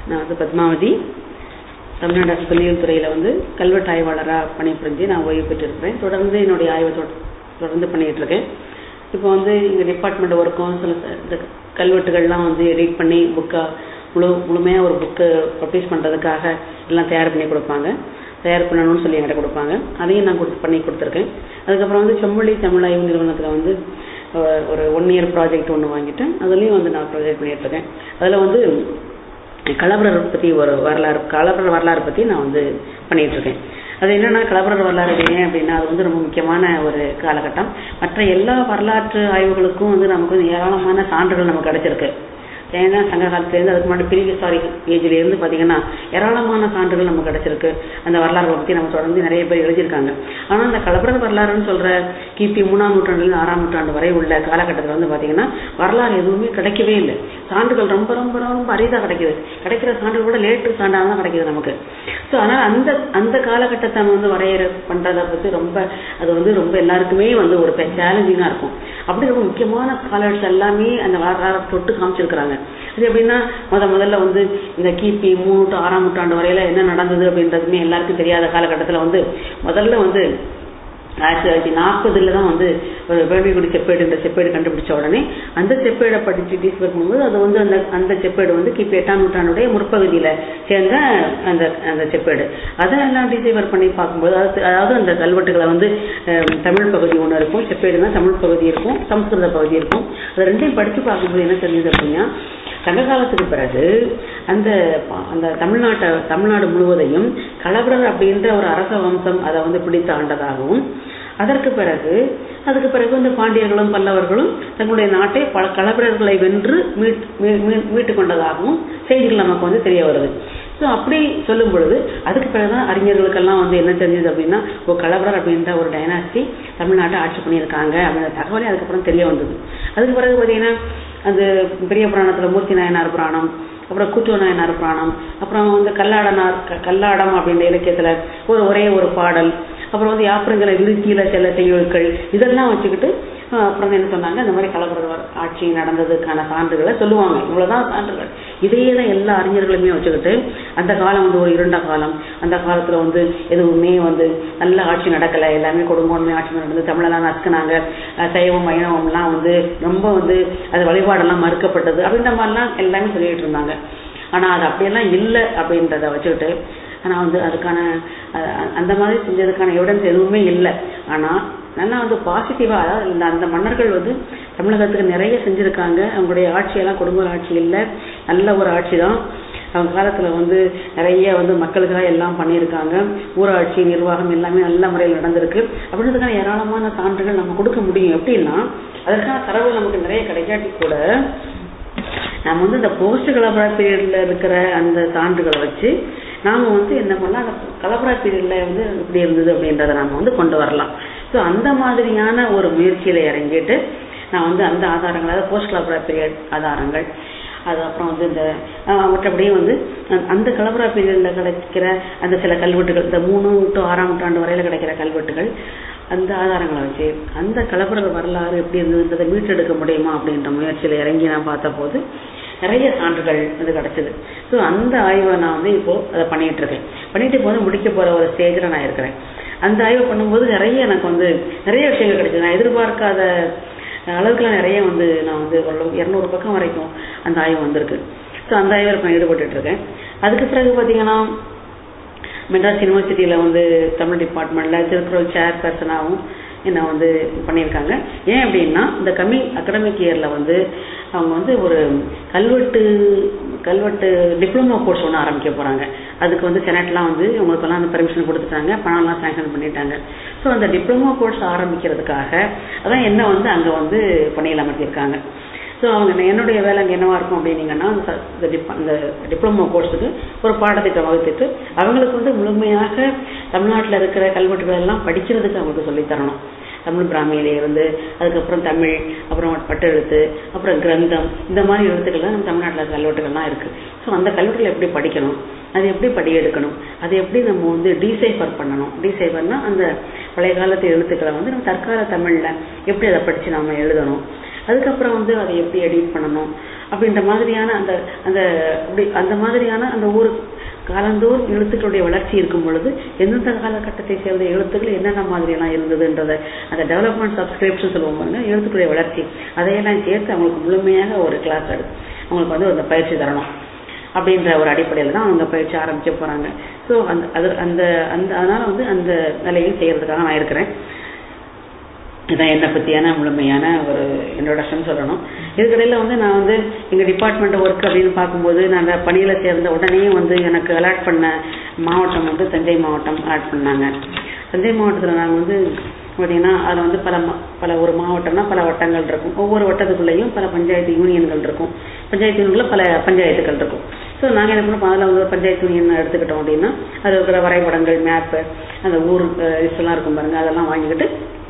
நான் வந்து பத்மாவதி, தமிழ்நாடு அரசு தொல்லியல் துறையில் கல்வெட்டு ஆய்வாளராக பணிபுரிஞ்சு நான் ஓய்வு பெற்றிருக்கிறேன். தொடர்ந்து என்னுடைய ஆய்வை தொடர்ந்து பண்ணிகிட்டு இருக்கேன். இப்போ எங்கள் டிபார்ட்மெண்ட் ஒர்க்கும் சில இந்த கல்வெட்டுகள்லாம் எடிட் பண்ணி முழுமையாக ஒரு புக்கு பப்ளிஷ் பண்ணுறதுக்காக எல்லாம் தயார் பண்ணி கொடுப்பாங்க. தயார் பண்ணணும்னு சொல்லி என்கிட்ட கொடுப்பாங்க. அதையும் நான் பண்ணி கொடுத்துருக்கேன். அதுக்கப்புறம் செம்மொழி தமிழாய்வு நிறுவனத்தில் ஒரு 1 year ப்ராஜெக்ட் ஒன்று வாங்கிட்டேன். அதுலேயும் நான் ப்ராஜெக்ட் பண்ணிகிட்ருக்கேன். அதில் கலவரர் பற்றி ஒரு கலவரர் வரலாறு பற்றி நான் பண்ணிகிட்ருக்கேன். அது என்னென்னா, கலவரர் வரலாறு ஏன் அப்படின்னா, அது ரொம்ப முக்கியமான ஒரு காலகட்டம். மற்ற எல்லா வரலாற்று ஆய்வுகளுக்கும் நமக்கு ஏராளமான சான்றுகள் நமக்கு கிடைச்சிருக்கு. ஏன்னா சங்க காலத்துலேருந்து அதுக்கு முன்னாடி ப்ரீ ஹிஸ்டாரிக் ஏஜ்லேருந்து பார்த்தீங்கன்னா ஏராளமான சான்றுகள் நமக்கு கிடச்சிருக்கு. அந்த வரலாறுகளை பற்றி நம்ம தொடர்ந்து நிறைய பேர் எழுதியிருக்காங்க. ஆனால் அந்த கலவர வரலாறுன்னு சொல்கிற கிபி 3ஆம் நூற்றாண்டுலேருந்து 6ஆம் நூற்றாண்டு வரை உள்ள காலகட்டத்தில் பார்த்தீங்கன்னா வரலாறு எதுவுமே கிடைக்கவே இல்லை. சான்றுகள் ரொம்ப ரொம்ப ரொம்ப அரிதாக கிடைக்கிது. கிடைக்கிற சான்றுகள் கூட லேட்டு சான்றாக தான் கிடைக்கிது நமக்கு. ஸோ அதனால் அந்த காலகட்டத்தை வரையறை பண்ணுறதை பற்றி அது ரொம்ப எல்லாருக்குமே ஒரு சேலஞ்சிங்காக இருக்கும். அப்படி ரொம்ப முக்கியமான ஸ்காலர்ஸ் எல்லாமே அந்த வரலாறு தொட்டு காமிச்சிருக்கிறாங்க. அது எப்படின்னா, முதல்ல இந்த கிபி 3 to 6ஆம் நூற்றாண்டு வரையில என்ன நடந்தது அப்படின்றதுமே எல்லாருக்கும் தெரியாத காலகட்டத்தில் முதல்ல 1940 தான் ஒரு வேள்விக்குடி செப்பேடு என்ற செப்பேடு கண்டுபிடிச்ச உடனே அந்த செப்பேடை படிச்சு டீஸ்பர் பண்ணும்போது அது அந்த செப்பேடு கிபி 8ஆம் நூற்றாண்டுடைய முற்பகுதியில் சேர்ந்த அந்த செப்பேடு. அதை எல்லாம் டிசைவர் பண்ணி பார்க்கும்போது அதாவது அந்த கல்வெட்டுகளை தமிழ் பகுதி ஒன்று இருக்கும், செப்பேடுனா தமிழ் பகுதி இருக்கும், சமஸ்கிருத பகுதி இருக்கும். அது ரெண்டையும் படித்து பார்க்கும்போது என்ன தெரிஞ்சது அப்படின்னா, சங்க காலத்துக்கு பிறகு அந்த தமிழ்நாடு முழுவதையும் கலவரர் அப்படின்ற ஒரு அரச வம்சம் அதை பிடித்து ஆண்டதாகவும், அதுக்கு பிறகு இந்த பாண்டியர்களும் பல்லவர்களும் தங்களுடைய நாட்டை பல கலவரர்களை வென்று மீட்டு கொண்டதாகவும் செய்திகள் நமக்கு தெரிய வருது. ஸோ அப்படி சொல்லும் பொழுது அதுக்கு பிறகுதான் அறிஞர்களுக்கெல்லாம் என்ன தெரிஞ்சது அப்படின்னா, கலவரர் அப்படின்ற ஒரு டைனாஸ்டி தமிழ்நாட்டை ஆட்சி பண்ணியிருக்காங்க அப்படின்ற தகவலே அதுக்கப்புறம் தெரிய வந்தது. அதுக்கு பிறகு பார்த்தீங்கன்னா, அந்த பெரிய புராணத்தில் மூர்த்தி நாயனார் புராணம், அப்புறம் கூட்டுவ நாயனார் புராணம், அப்புறம் கல்லாடம் அப்படின்ற இலக்கியத்தில் ஒரே ஒரு பாடல், அப்புறம் யாப்பரங்களை விருத்தியில செல்ல செய்யுட்கள், இதெல்லாம் வச்சுக்கிட்டு அப்புறம் என்ன சொன்னாங்க, இந்த மாதிரி கலவரர் ஆட்சி நடந்ததுக்கான சான்றுகளை சொல்லுவாங்க. இவ்வளவுதான் சான்றுகள். இதையே தான் எல்லா அறிஞர்களுமே வச்சுக்கிட்டு அந்த காலம் ஒரு இருண்ட காலம். அந்த காலத்துல எதுவுமே நல்ல ஆட்சி நடக்கலை, எல்லாமே கொடுங்கோன்மை ஆட்சி நடந்தது, தமிழெல்லாம் நசுக்குனாங்க, சைவம் வைணவம்லாம் ரொம்ப அது வழிபாடெல்லாம் மறுக்கப்பட்டது அப்படின்ற மாதிரிலாம் எல்லாமே சொல்லிட்டு இருந்தாங்க. ஆனா அது அப்படியெல்லாம் இல்லை அப்படின்றத வச்சுக்கிட்டு, ஆனால் அதுக்கான அந்த மாதிரி செஞ்சதுக்கான எவிடன்ஸ் எதுவுமே இல்லை. ஆனால் நல்லா பாசிட்டிவாக, அதாவது அந்த மன்னர்கள் தமிழகத்துக்கு நிறைய செஞ்சுருக்காங்க. அவங்களுடைய ஆட்சியெல்லாம் கொடுங்கோல் ஆட்சி இல்லை, நல்ல ஒரு ஆட்சி தான். அவங்க காலத்தில் நிறைய மக்களுக்காக எல்லாம் பண்ணியிருக்காங்க. ஊராட்சி நிர்வாகம் எல்லாமே நல்ல முறையில் நடந்திருக்கு அப்படின்றதுக்கான ஏராளமான சான்றுகள் நம்ம கொடுக்க முடியும். எப்படின்னா, அதற்கான தரவு நமக்கு நிறைய கிடைக்காட்டி கூட நம்ம இந்த போஸ்ட் கலவரா பீரியட்ல இருக்கிற அந்த சான்றுகளை வச்சு நாம என்ன பண்ணலாம், அந்த கலவரா பீரியட்ல இப்படி இருந்தது அப்படின்றத நாம கொண்டு வரலாம். ஸோ அந்த மாதிரியான ஒரு முயற்சியில இறங்கிட்டு நான் அந்த ஆதாரங்கள், அதாவது போஸ்ட் கலவரா பீரியட் ஆதாரங்கள், அது அப்புறம் இந்த மற்றபடி அந்த கலவரா பீரியட்ல கிடைக்கிற அந்த சில கல்வெட்டுகள், இந்த 3 to 6ஆம் நூற்றாண்டு வரையில கிடைக்கிற கல்வெட்டுகள், அந்த ஆதாரங்களை வச்சு அந்த கலவர வரலாறு எப்படி இருந்ததுன்றதை மீட்டெடுக்க முடியுமா அப்படின்ற முயற்சியில் இறங்கி நான் பார்த்த போது நிறைய சான்றுகள் கிடைச்சது. ஸோ அந்த ஆய்வை நான் இப்போ அதை பண்ணிட்டு இருக்கேன். பண்ணிட்டு போது முடிக்க போற ஒரு ஸ்டேஜில் நான் இருக்கிறேன். அந்த ஆய்வை பண்ணும்போது நிறைய எனக்கு நிறைய விஷயங்கள் கிடைச்சது. நான் எதிர்பார்க்காத அளவுக்குலாம் நிறைய நான் 200 பக்கம் வரைக்கும் அந்த ஆய்வு வந்திருக்கு. ஸோ அந்த ஆய்வில் நான் ஈடுபட்டு இருக்கேன். அதுக்கு பிறகு பார்த்தீங்கன்னா, மெட்ராஸ் யூனிவர்சிட்டியில் தமிழ் டிபார்ட்மெண்ட்டில் திருக்குறள் சேர் பர்சனாகவும் என்ன பண்ணியிருக்காங்க. ஏன் அப்படின்னா, இந்த கம்மிங் அகடமிக் இயரில் அவங்க ஒரு கல்வெட்டு டிப்ளமோ கோர்ஸ் ஒன்று ஆரம்பிக்க போகிறாங்க. அதுக்கு செனட்லாம் இவங்களுக்கெல்லாம் அந்த பெர்மிஷன் கொடுத்துட்டாங்க, பணம்லாம் சேங்ஷன் பண்ணிட்டாங்க. ஸோ அந்த டிப்ளமோ கோர்ஸ் ஆரம்பிக்கிறதுக்காக அதான் என்ன அங்கே பணியில் அமர்த்தியிருக்காங்க. ஸோ அவங்க என்னுடைய வேலை அங்கே என்னவா இருக்கும் அப்படின்னீங்கன்னா, அந்த டிப்ளமோ கோர்ஸுக்கு ஒரு பாடத்திட்டம் வகுத்துட்டு அவங்களுக்கு முழுமையாக தமிழ்நாட்டில் இருக்கிற கல்வெட்டுகள் எல்லாம் படிக்கிறதுக்கு அவங்களுக்கு சொல்லித்தரணும். தமிழ் பிராமியிலிருந்து, அதுக்கப்புறம் தமிழ், அப்புறம் பட்டெழுத்து, அப்புறம் கிரந்தம், இந்த மாதிரி எழுத்துக்கள்லாம் நம்ம தமிழ்நாட்டில் கல்வெட்டுகள்லாம் இருக்குது. ஸோ அந்த கல்வெட்டுகள் எப்படி படிக்கணும், அது எப்படி படியெடுக்கணும், அதை எப்படி நம்ம டீசைஃபர் பண்ணணும். டீசைஃபர்னா அந்த பழைய காலத்து எழுத்துக்களை நம்ம தற்கால தமிழில் எப்படி அதை படித்து நம்ம எழுதணும், அதுக்கப்புறம் அதை எப்படி எடிட் பண்ணணும், அப்படின்ற மாதிரியான அந்த அந்த அப்படி அந்த மாதிரியான அந்த ஒரு காலந்தோறும் எழுத்துக்களுடைய வளர்ச்சி இருக்கும் பொழுது எந்தெந்த காலகட்டத்தை சேர்ந்த எழுத்துக்கள் என்னென்ன மாதிரியெல்லாம் இருந்ததுன்றதை அந்த டெவலப்மெண்ட் சப்ஸ்கிரிப்ஷன் சொல்லுவோம் பாருங்க, எழுத்துக்களுடைய வளர்ச்சி அதையெல்லாம் சேர்த்து அவங்களுக்கு முழுமையாக ஒரு கிளாஸ் எடுத்து அவங்களுக்கு வந்து அந்த பயிற்சி தரணும் அப்படின்ற ஒரு அடிப்படையில் தான் அவங்க பயிற்சி ஆரம்பிக்க போகிறாங்க. ஸோ அதனால் வந்து அந்த வேலையும் செய்கிறதுக்காக நான் இருக்கிறேன். இதான் என்னை பற்றியான முழுமையான ஒரு இன்ட்ரோடக்ஷன் சொல்லணும். இதுக்கடையில் வந்து நான் வந்து எங்கள் டிபார்ட்மெண்ட் ஒர்க் அப்படின்னு பார்க்கும்போது நாங்கள் பணியில் சேர்ந்த உடனே வந்து எனக்கு அலாட் பண்ண மாவட்டம் வந்து தஞ்சை மாவட்டம் அலாட் பண்ணாங்க. தஞ்சை மாவட்டத்தில் நாங்கள் வந்து பார்த்தீங்கன்னா அதில் வந்து பல ஒரு மாவட்டம்னா பல வட்டங்கள் இருக்கும். ஒவ்வொரு வட்டத்துக்குள்ளேயும் பல பஞ்சாயத்து யூனியன்கள் இருக்கும். பஞ்சாயத்து யூனியனில் பல பஞ்சாயத்துகள் இருக்கும். ஸோ நாங்கள் என்ன பண்ணோம், அதில் வந்து பஞ்சாயத்து யூனியன் எடுத்துக்கிட்டோம் அப்படின்னா அது இருக்கிற வரைபடங்கள், மேப்பு, அந்த ஊர் லிஸ்டெல்லாம் இருக்கும் பாருங்கள், அதெல்லாம் வாங்கிக்கிட்டு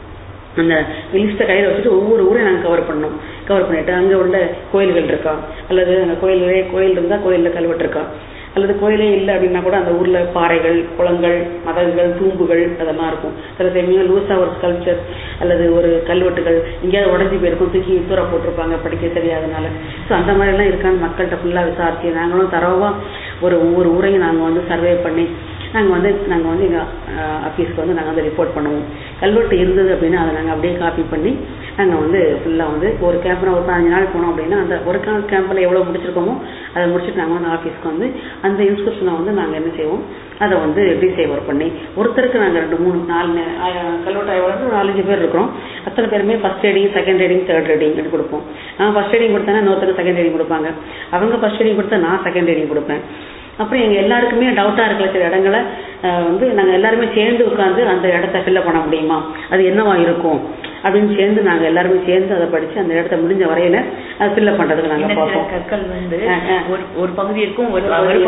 அந்த லிஸ்ட்டை கையில் வச்சுட்டு ஒவ்வொரு ஊரையும் நாங்கள் கவர் பண்ணிவிட்டு அங்கே உள்ள கோயில்கள் இருக்கா, அல்லது அங்கே கோயில் இருந்தால் கோயிலில் கல்வெட்டு இருக்கா, அல்லது கோயிலே இல்லை அப்படின்னா கூட அந்த ஊரில் பாறைகள், குளங்கள், மதகுகள், தூம்புகள் அதெல்லாம் இருக்கும். சில சமயம் லூஸாக ஒரு ஸ்கல்ப்சர் அல்லது ஒரு கல்வெட்டுகள் எங்கேயாவது உடஞ்சி போயிருக்கும், தூக்கி தூர போட்டிருப்பாங்க படிக்க தெரியாதனால. ஸோ அந்த மாதிரிலாம் இருக்கான்னு மக்கள்கிட்ட ஃபுல்லாக விசாரிச்சு நாங்களும் தரவாக ஒவ்வொரு ஊரையும் நாங்கள் வந்து சர்வே பண்ணி நாங்கள் வந்து எங்கள் ஆஃபீஸ்க்கு வந்து நாங்கள் வந்து ரிப்போர்ட் பண்ணுவோம். கல்வெட்டு இருந்தது அப்படின்னா அதை நாங்கள் அப்படியே காப்பி பண்ணி நாங்கள் வந்து ஃபுல்லாக வந்து ஒரு கேம்பில் ஒரு 15 நாள் போனோம் அப்படின்னா அந்த ஒரு கேம்பில் எவ்வளோ முடிச்சிருக்கோமோ அதை முடிச்சுட்டு நாங்கள் வந்து ஆஃபீஸ்க்கு வந்து அந்த இன்ஸ்கிரிப்ஷனை வந்து நாங்கள் என்ன செய்வோம், அதை வந்து டிசைவர் பண்ணி ஒருத்தருக்கு நாங்கள் 2, 3, 4 கல்வெட்டு ஆய்வாளர்கள் 4-5 பேர் இருக்கிறோம். அத்தனை பேருமே first reading, second reading, third reading எடுத்து கொடுப்போம். நான் ஃபஸ்ட் ரீடிங் கொடுத்தேன்னா இன்னொருத்தருக்கு செகண்ட் ரீடிங் கொடுப்பாங்க, அவங்க ஃபஸ்ட் ரீடிங் கொடுத்தா நான் செகண்ட் ரீடிங் கொடுப்பேன். அப்புறம் எங்கள் எல்லாருக்குமே டவுட்டாக இருக்கிற சில இடங்களை வந்து நாங்கள் எல்லாருமே சேர்ந்து உட்காந்து அந்த இடத்த ஃபில்லப் பண்ண முடியுமா, அது என்னவா இருக்கும் அப்படின்னு சேர்ந்து நாங்கள் எல்லாருமே சேர்ந்து அதை படித்து அந்த இடத்த முடிஞ்ச வரையில அதை ஃபில்லப் பண்ணுறதுக்கு நாங்கள் பார்ப்போம். கற்கள் வந்து ஒரு பகுதி இருக்கும், ஒரு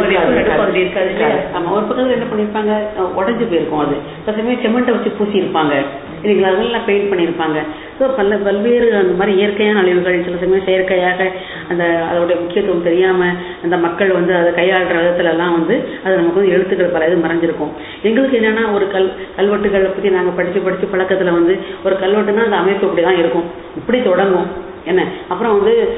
பகுதி இருக்காது. ஆமாம், ஒரு பக்கத்தில் என்ன பண்ணியிருப்பாங்க, உடஞ்சி போயிருக்கும். அது பசமே செமெண்ட்டை வச்சு பூசியிருப்பாங்க இல்லைங்களா, அதெல்லாம் பெயிண்ட் பண்ணியிருப்பாங்க. ஸோ பல்வேறு அந்த மாதிரி இயற்கையான அழிவுகள், சில சமயம் செயற்கையாக அதோடைய முக்கியத்துவம் தெரியாமல் அந்த மக்கள் வந்து அதை கையாளுற விதத்துலலாம் வந்து அது நமக்கு வந்து எழுத்துக்கள் பல இது மறைஞ்சிருக்கும். எங்களுக்கு என்னென்னா ஒரு கல்வெட்டுகளை பற்றி நாங்கள் படித்து பழக்கத்தில் வந்து ஒரு கல்வெட்டுனா அந்த அமைப்பு இப்படி தான் இருக்கும், இப்படி தொடங்கும் என்ன, அப்புறம்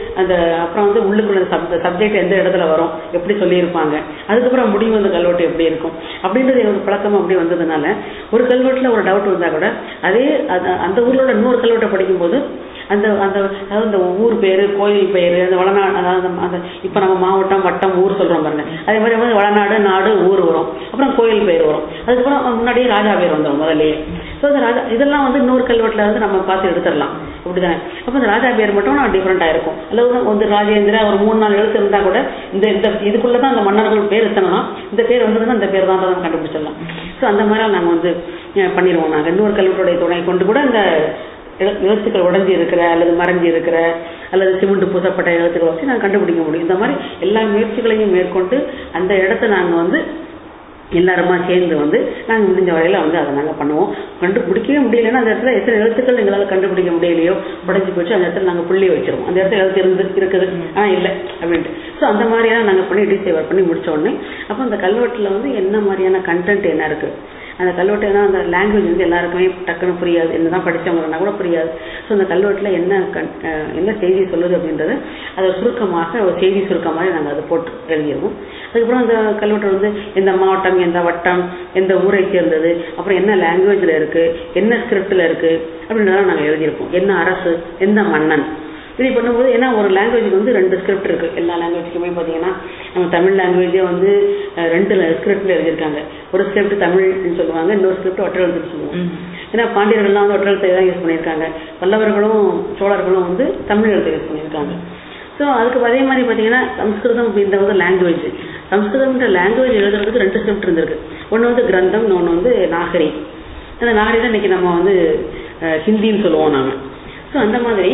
வந்து உள்ளுக்குள்ள சப்ஜெக்ட் எந்த இடத்துல வரும், எப்படி சொல்லியிருப்பாங்க, அதுக்கப்புறம் முடிவு அந்த கல்வெட்டு எப்படி இருக்கும் அப்படின்றது எங்களுக்கு பழக்கம். அப்படி வந்ததுனால ஒரு கல்வெட்டில் ஒரு டவுட் வந்தால் கூட அதே அந்த ஊரில் இன்னொரு கல்வெட்டை படிக்கும்போது அதாவது ஊர் பேர், கோயில் பேர், அந்த வளநாடு, அதாவது அந்த இப்போ நம்ம மாவட்டம், வட்டம், ஊர் சொல்கிறோம் பாருங்க, அதே மாதிரி வந்து வளநாடு, நாடு, ஊர் வரும், அப்புறம் கோயில் பேர் வரும், அதுக்கப்புறம் முன்னாடியே ராஜா பேர் வந்துடும் முதல்லையே. ஸோ அந்த ராஜா இதெல்லாம் வந்து இன்னொரு கல்வெட்டில் வந்து நம்ம பார்த்து எடுத்துடலாம், அப்படி தானே. அப்போ அந்த ராஜா பேர் மட்டும் நான் டிஃப்ரெண்ட்டாக இருக்கும். அல்லது வந்து ராஜேந்திர ஒரு 3-4 எழுத்து இருந்தால் கூட இந்த இதுக்குள்ளே தான் அந்த மன்னர்கள் பேர் எத்தனைனா இந்த பேர் வந்ததுன்னா இந்த பேர் தான் கண்டுபிடிச்சிடலாம். ஸோ அந்த மாதிரி நாங்கள் வந்து பண்ணிடுவோம். நாங்கள் இன்னொரு கல்வெட்டுடைய துணை கொண்டு கூட இந்த எழுத்துக்கள் உடஞ்சி இருக்கிற அல்லது மறைஞ்சி இருக்கிற அல்லது சிமெண்ட் பூசப்பட்ட எழுத்துக்களை வச்சு நாங்கள் கண்டுபிடிக்க முடியும். இந்த மாதிரி எல்லா முயற்சிகளையும் மேற்கொண்டு அந்த இடத்த நாங்கள் வந்து எல்லாருமா சேர்ந்து வந்து நாங்கள் முடிஞ்ச வரையில் வந்து அதை நாங்கள் பண்ணுவோம். கண்டுபிடிக்கவே முடியலைன்னா அந்த இடத்துல எத்தனை எழுத்துக்கள் எங்களால் கண்டுபிடிக்க முடியலையோ உடஞ்சி போச்சு, அந்த இடத்துல நாங்கள் புள்ளி வச்சிருவோம். அந்த இடத்துல எழுத்து இருக்குது ஆனால் இல்லை அப்படின்ட்டு. ஸோ அந்த மாதிரியான நாங்கள் பண்ணி டிசைவர் பண்ணி முடிச்ச உடனே அப்போ அந்த கல்வெட்டில் வந்து என்ன மாதிரியான கண்டென்ட் என்ன இருக்குது, அந்த கல்வெட்டுனா அந்த லாங்குவேஜ் வந்து எல்லாருக்குமே டக்குன்னு புரியாது, என்ன தான் படித்தவங்கன்னா கூட புரியாது. ஸோ அந்த கல்வெட்டில் என்ன செய்தி சொல்லுது அப்படின்றது அதை சுருக்கமாக ஒரு செய்தி சுருக்கமாக நாங்கள் அதை போட்டு எழுதிடுவோம். அதுக்கப்புறம் அந்த கல்வெட்டு வந்து எந்த மாவட்டம், எந்த வட்டம், எந்த ஊரை சேர்ந்தது, அப்புறம் என்ன லாங்குவேஜில் இருக்குது, என்ன ஸ்கிரிப்டில் இருக்குது அப்படின்றதெல்லாம் நாங்கள் எழுதியிருப்போம். என்ன அரசு, எந்த மன்னன், இப்படி பண்ணும்போது ஏன்னா ஒரு லாங்குவேஜுக்கு வந்து 2 ஸ்கிரிப்ட் இருக்குது. எல்லா லாங்குவேஜுக்குமே பார்த்தீங்கன்னா நம்ம தமிழ் லாங்குவேஜே வந்து 2 ஸ்கிரிப்டில் எழுதியிருக்காங்க. ஒரு ஸ்கிரிப்ட் தமிழ்னு சொல்லுவாங்க, இன்னொரு ஸ்கிரிப்ட் ஒற்றெழுத்துன்னு சொல்லுவாங்க. ஏன்னா பாண்டியர்கள்லாம் வந்து ஒற்றெழுத்தை தான் யூஸ் பண்ணியிருக்காங்க, பல்லவர்களும் சோழர்களும் வந்து தமிழ் எழுத்தை யூஸ் பண்ணியிருக்காங்க. ஸோ அதுக்கு அதே மாதிரி பார்த்தீங்கன்னா சம்ஸ்கிருதம் அப்படின்ற லாங்குவேஜ், சம்ஸ்கிருதம்ன்ற லாங்குவேஜ் எழுதுறதுக்கு 2 ஸ்கிரிப்ட் இருந்திருக்கு. ஒன்று வந்து கிரந்தம், இன்னொன்று வந்து நாகரி. அந்த நாகரி தான் இன்றைக்கி நம்ம வந்து ஹிந்தின்னு சொல்லுவோம் நாங்கள். ஸோ அந்த மாதிரி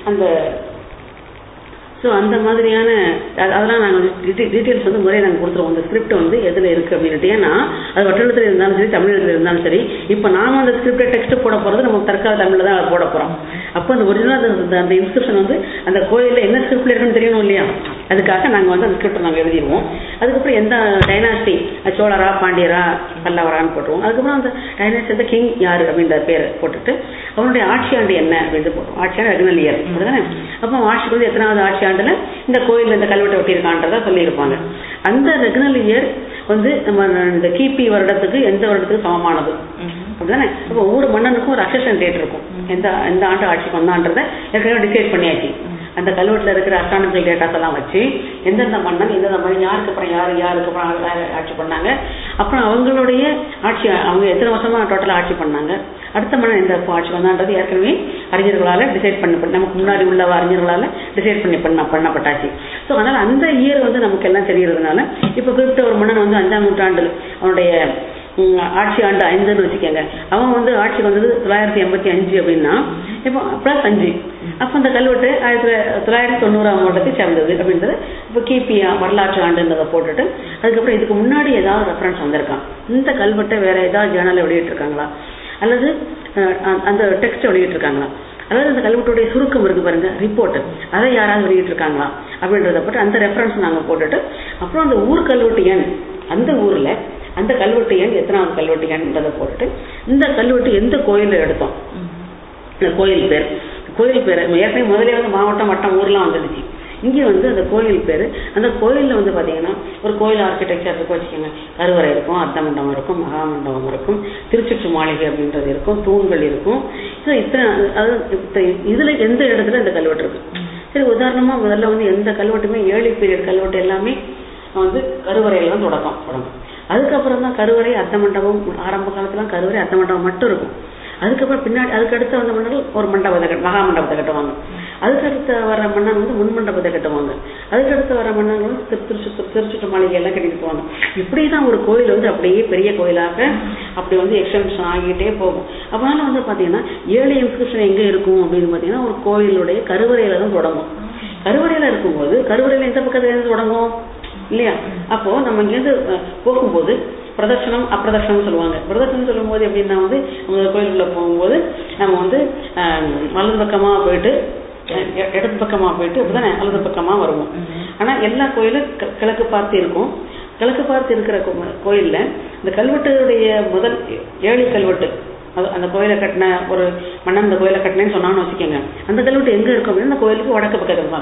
அந்த மாதிரியான அதெல்லாம் நாங்கள் டீட்டெயில்ஸ் வந்து முறையை நாங்கள் கொடுத்துருவோம். அந்த ஸ்கிரிப்ட் வந்து எதில் இருக்குது அப்படின்ட்டு. ஏன்னா அது வட்டெழுத்தில் இருந்தாலும் சரி, தமிழ் எழுத்துல இருந்தாலும் சரி, இப்போ நாம அந்த ஸ்கிரிப்டை டெக்ஸ்ட் போட போகிறது நம்ம தற்கால தமிழில் தான் போட போகிறோம். அப்போ அந்த ஒரிஜினல் அந்த இன்ஸ்கிரிப்ஷன் வந்து அந்த கோயிலில் என்ன ஸ்கிரிப்டில் இருக்குன்னு தெரியணும் இல்லையா, அதுக்காக நாங்கள் வந்து அந்த ஸ்கிரிப்டை நாங்கள் எழுதிடுவோம். அதுக்கப்புறம் எந்த டைனாஸ்டி, சோழரா, பாண்டியரா, பல்லவரான்னு போட்டுருவோம். அதுக்கப்புறம் அந்த டைனாஸ்டி வந்து கிங் யார் அப்படின்ற பேரை போட்டுட்டு அவனுடைய ஆட்சி ஆண்டு என்ன அப்படின்னு போட்டுருவோம். ஆட்சி ஆண்டு ரெகுனல் இயர் அப்படிதானே. அப்போ ஆட்சிக்கு வந்து எத்தனாவது ஆட்சி நூற்றாண்டுல இந்த கோயில் இந்த கல்வெட்டை ஒட்டியிருக்கான்றத சொல்லியிருப்பாங்க. அந்த ரெகுனல் இயர் வந்து நம்ம இந்த கிபி வருடத்துக்கு எந்த வருடத்துக்கு சமமானது அப்படிதானே. இப்போ ஒவ்வொரு மன்னனுக்கும் ஒரு அக்சஷன் டேட் இருக்கும். எந்த ஆண்டு ஆட்சிக்கு வந்தான்றதை ஏற்கனவே டிசைட் பண்ணியாச்சு. அந்த கல்வெட்டில் இருக்கிற அஸ்ட்ரானமிக்கல் டேட்டாஸ் எல்லாம் வச்சு எந்தெந்த மன்னன் எந்தெந்த மாதிரி யாருக்கு அப்புறம் யாருக்கு அப்புறம் ஆட்சி பண்ணாங்க, அப்புறம் அவங்களுடைய ஆட்சி அவங்க எத்தனை வருஷமா டோட்டலாக ஆட்சி பண்ணாங்க, அடுத்த மன்னன் எந்த ஆட்சி வந்தான்றது ஏற்கனவே அறிஞர்களால் டிசைட் பண்ண நமக்கு முன்னாடி உள்ள அறிஞர்களால் டிசைட் பண்ணப்பட்டாச்சு. ஸோ அதனால் அந்த இயர் வந்து நமக்கு எல்லாம் தெரியறதுனால இப்போ குறிப்பிட்ட ஒரு மன்னன் வந்து 5ஆம் நூற்றாண்டு அவனுடைய ஆட்சி ஆண்டு 5ன்னு வச்சுக்கோங்க. அவன் வந்து ஆட்சிக்கு வந்தது 985 அப்படின்னா இப்போ ப்ளஸ் 5, அப்போ அந்த கல்வெட்டு 1990ஆம் வருடத்தை சேர்ந்தது அப்படின்றது இப்போ கிபி வரலாற்று ஆண்டுன்றதை போட்டுட்டு அதுக்கப்புறம் இதுக்கு முன்னாடி ஏதாவது ரெஃபரன்ஸ் வந்திருக்கான், இந்த கல்வெட்டை வேற ஏதாவது ஜேர்னலில் வெளியிட்டிருக்காங்களா, அல்லது அந்த டெக்ஸ்ட்டை வெளியிட்டிருக்காங்களா, அதாவது அந்த கல்வெட்டுடைய சுருக்கம் இருக்கு பாருங்க ரிப்போர்ட், அதை யாராவது வெளியிட்டிருக்காங்களா அப்படின்றத போட்டு அந்த ரெஃபரன்ஸ் நாங்கள் போட்டுட்டு அப்புறம் அந்த ஊர் கல்வெட்டு எண், அந்த ஊரில் அந்த கல்வெட்டு எண் எத்தனாவது கல்வெட்டு எண்ன்றதை போட்டுட்டு இந்த கல்வெட்டு எந்த கோயிலில் எடுத்தோம், இந்த கோயில் பேர் ஏற்கனவே முதலே வந்து மாவட்டம் வட்டம் ஊர்லாம் வந்துடுச்சு. இங்கே வந்து அந்த கோயில் பேர், அந்த கோயிலில் வந்து பார்த்தீங்கன்னா ஒரு கோயில் ஆர்கிடெக்சர் இருக்கும் வச்சுக்கோங்க, கருவறை இருக்கும், அர்த்த மண்டபம் இருக்கும், மகாமண்டபம் இருக்கும், திருச்சுற்று மாளிகை அப்படின்றது இருக்கும், தூண்கள் இருக்கும். ஸோ இதில் எந்த இடத்துல இந்த கல்வெட்டு இருக்கு. சரி உதாரணமாக முதல்ல வந்து எந்த கல்வெட்டுமே ஏர்லி பீரியட் கல்வெட்டு எல்லாமே வந்து கருவறையில் தான் தொடங்கும். அதுக்கப்புறம் தான் கருவறை அர்த்த மண்டபம், ஆரம்ப காலத்துலாம் கருவறை அர்த்த மண்டபம் மட்டும் இருக்கும். அதுக்கப்புறம் பின்னாடி அதுக்கடுத்து வந்த மன்னர்கள் ஒரு மண்டபத்தை மகாமண்டபத்தை கட்டுவாங்க. அதுக்கடுத்து வர மன்னன் வந்து முன் மண்டபத்தை கட்டுவாங்க. அதுக்கடுத்து வர மன்னர்கள் வந்து திருச்சுற்று மாளிகை எல்லாம் கட்டிட்டு போவாங்க. இப்படி தான் ஒரு கோயில் வந்து அப்படியே பெரிய கோயிலாக அப்படி வந்து எக்ஸ்டென்ஷன் ஆகிட்டே போகும். அதனால வந்து பார்த்தீங்கன்னா ஏர்லி இன்ஸ்கிரிப்ஷன் எங்கே இருக்கும் அப்படின்னு பார்த்தீங்கன்னா ஒரு கோயிலுடைய கருவறையில தான் தொடங்கும். கருவறையில இருக்கும்போது கருவறையில எந்த பக்கத்துல இருந்து தொடங்கும் இல்லையா. அப்போ நம்ம இங்கேருந்து போகும்போது பிரதர்ஷனம் அப்பிரதர்ஷனம் சொல்லுவாங்க. பிரதர்ஷனம் சொல்லும் போது எப்படின்னா வந்து நம்ம கோயிலுக்குள்ள போகும்போது நம்ம வந்து வலது பக்கமா போயிட்டு இடது பக்கமா போயிட்டு அப்படிதானே வலது பக்கமா வருவோம். ஆனா எல்லா கோயிலும் கிழக்கு பார்த்து இருக்கும். கிழக்கு பார்த்து இருக்கிற கோயில்ல இந்த கல்வெட்டுடைய முதல் ஏழு கல்வெட்டு அந்த கோயிலை கட்டின ஒரு மன்னன் இந்த கோயிலை கட்டினேன்னு சொன்னான்னு வச்சுக்கோங்க, அந்த கல்வெட்டு எங்க இருக்கும் அப்படின்னா அந்த கோயிலுக்கு வடக்கு பக்கத்துல தான்.